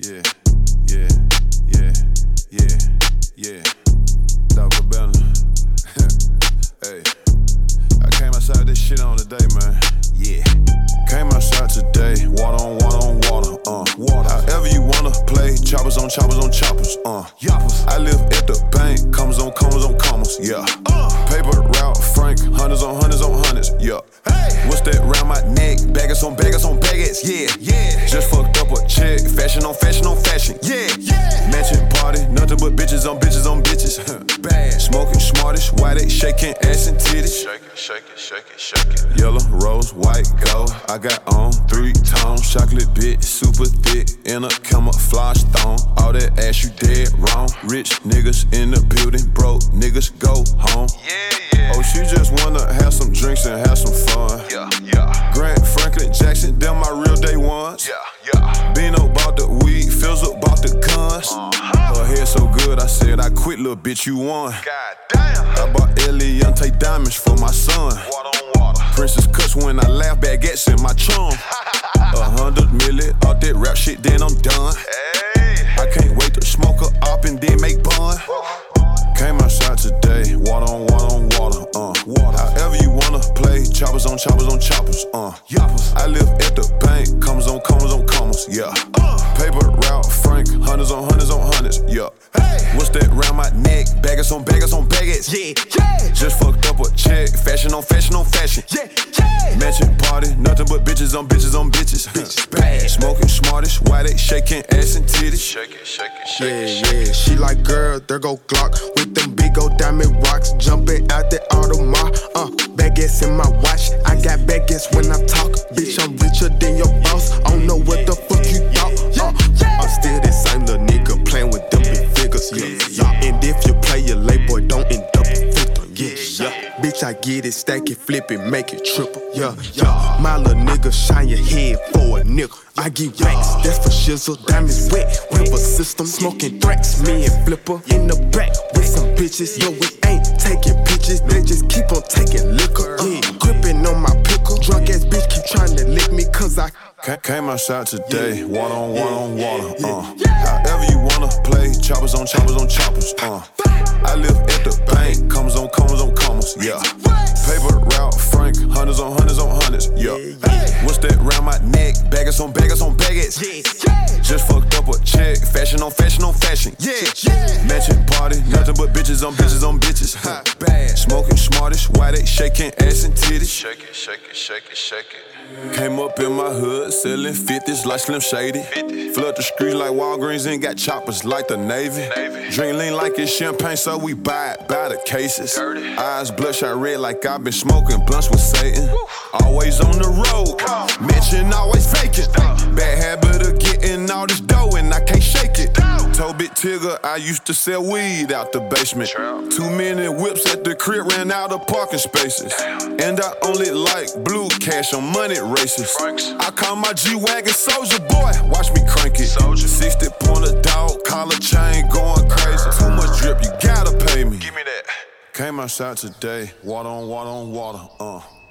Yeah, yeah, yeah, yeah, yeah. Dr. Cabana. Hey, I came outside this shit on today, man. Yeah. Came outside today, water on water on water, water. However you wanna play, choppers on choppers on choppers, Yoppers. I live at the bank, commas on commas on commas, yeah. Paper route, Frank, hundreds on hundreds on hundreds, yeah. Hey. What's that round my neck? Baggers on baggers on baggers, yeah, yeah. Just fucked up a check, fashion on fashion on fashion, yeah, yeah. Mansion party, nothing but bitches on bitches on bitches. Bad. Smoking smartest, why they shaking ass and titties? Shake it, shake it, shake it, shake it. Yellow, rose, white, gold. I got on 3 tones, chocolate bit, super thick, in a camouflage thong. All that ass you dead wrong. Rich niggas in the building, broke niggas go home. Yeah, yeah. Oh, she just wanna have some drinks and have some fun. Yeah, yeah. Grant, Franklin, Jackson, them my real day ones. Yeah, yeah. Bino bought the weed, Fizzle bought the guns. Her hair so good, I said I quit, little bitch, you won. God damn. I bought Eliante diamonds for my son. Water on water. Princess cuts when I laugh, baguettes in my chum. 100 million, all that rap shit, then I'm done. Hey. I can't wait to smoke her up and then make bun. Came outside today, water on water on water, water. However you wanna play, choppers on choppers on choppers, Yoppers. I live at the bank, commas on commas on commas, yeah. Paper route, Frank, hundreds on hundreds on hundreds, yeah. Hey. What's that round my neck? Baggers on baggers on baggers, yeah, yeah. Just fucked up a check, fashion on fashion on fashion, yeah, yeah. Mansion party, nothing but bitches on bitches on bitches. Bad. Smoking smartest, why they shaking ass and titties? Shake it, shake it, shake it, shake it. She like, girl, there go Glock with them big old diamond rocks, jumping out the Audemars. Baguettes in my watch, I got baguettes when I talk. Bitch, I'm richer than your boss. I don't know what the fuck you thought. I'm still the same little nigga playing with them big figures. Yeah. And if you play your late boy, don't end up a victim. Yeah. Bitch, I get it, stack it, flip it, make it triple. Yeah. My little nigga, shine your head for a nickel. I get racks, that's for shizzle. Diamonds wet, river system. Smoking threats, me and Flipper in the back with some bitches. Yo, we ain't taking pictures, they just keep on taking liquor. Yeah, gripping on my pickle. Drunk ass bitch keep trying to lick me cause I came outside today, water on water on water, However you wanna play, choppers on choppers on choppers, I live at the bank, commas on commas on commas, yeah. Paper route, Frank, hundreds on hundreds on hundreds, yeah. What's that round my neck? Baggers on baggers on baggers. Just fucked up a check, fashion on fashion on fashion, yeah. Mansion party, nothing but bitches on bitches on bitches. Bad. Smoking smartest, why they shaking ass and titties? Shake it, shake it, shake it, shake it. Came up in my hood, selling 50s like Slim Shady. Flood the streets like Walgreens and got choppers like the Navy. Drink lean like it's champagne, so we buy it by the cases. Eyes bloodshot red like I've been smoking blunts with Satan. Always on the road, mention always vacant. Bad habit of getting all this dough and I can't shake it. Told Big Tigger I used to sell weed out the basement. Too many whips at the crib, ran out of parking spaces. And I only like blue cash on money races. I call my G-Wagon Soldier Boy, watch me crank it. 60 pointer dog, collar chain going crazy. Too much drip, you gotta pay me. Give me that. Came outside today, water on water on water,